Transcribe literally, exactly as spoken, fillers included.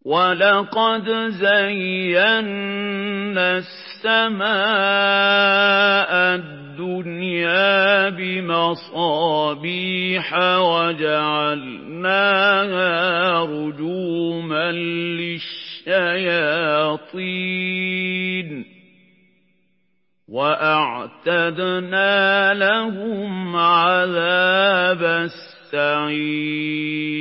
وَلَقَدْ زَيَّنَّا السَّمَاءَ الدُّنْيَا بِمَصَابِيحَ وَجَعَلْنَاهَا رُجُومًا لِّلشَّيَاطِينِ وَأَعْتَدْنَا لَهُمْ عَذَابَ السَّعِيرِ